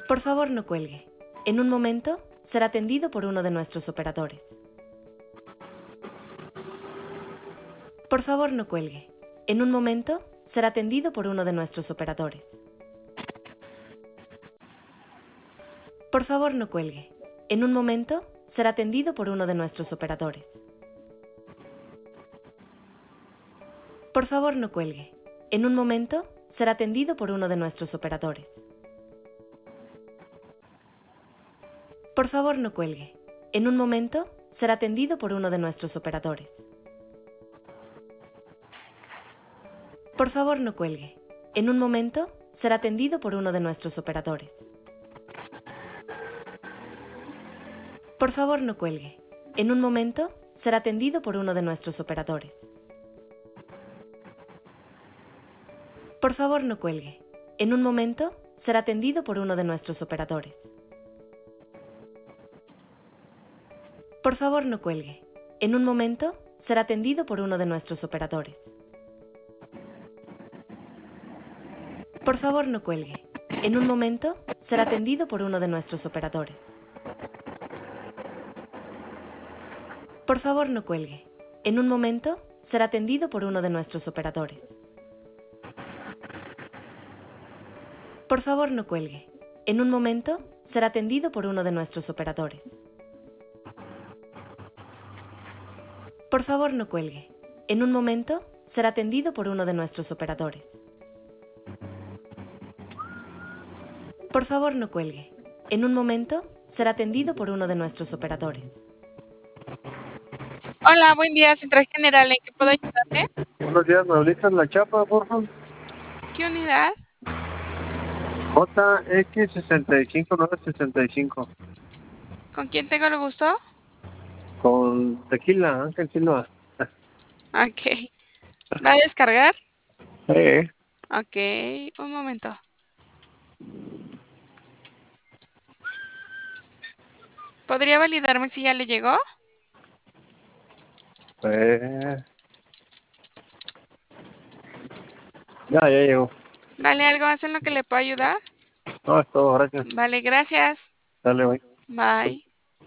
Por favor, no cuelgue. En un momento, será atendido por uno de nuestros operadores. Por favor, no cuelgue. En un momento, será atendido por uno de nuestros operadores. Por favor, no cuelgue. En un momento, será atendido por uno de nuestros operadores. Por favor, no cuelgue. En un momento, será atendido por uno de nuestros operadores. Por favor, no cuelgue. En un momento, será atendido por uno de nuestros operadores. Por favor, no cuelgue. En un momento, será atendido por uno de nuestros operadores. Por favor, no cuelgue. En un momento, será atendido por uno de nuestros operadores. Por favor, no cuelgue. En un momento, será atendido por uno de nuestros operadores. Por favor, no cuelgue. En un momento, será atendido por uno de nuestros operadores. Por favor, no cuelgue. En un momento, será atendido por uno de nuestros operadores. Por favor, no cuelgue. En un momento, será atendido por uno de nuestros operadores. Por favor, no cuelgue. En un momento, será atendido por uno de nuestros operadores. Por favor, no cuelgue. En un momento, será atendido por uno de nuestros operadores. Por favor, no cuelgue. En un momento, será atendido por uno de nuestros operadores. Hola, buen día, Central General, ¿en qué puedo ayudarte? Buenos días, ¿me habilitas la chapa, por favor? ¿Qué unidad? JX65965. ¿Con quién tengo el gusto? Con tequila, Ángel Silva. Ok. ¿Va a descargar? Sí. Ok, un momento. ¿Podría validarme si ya le llegó? Ya llegó. ¿Vale algo más en lo que le puedo ayudar? No, es todo, gracias. Vale, gracias. Dale, bye. Bye.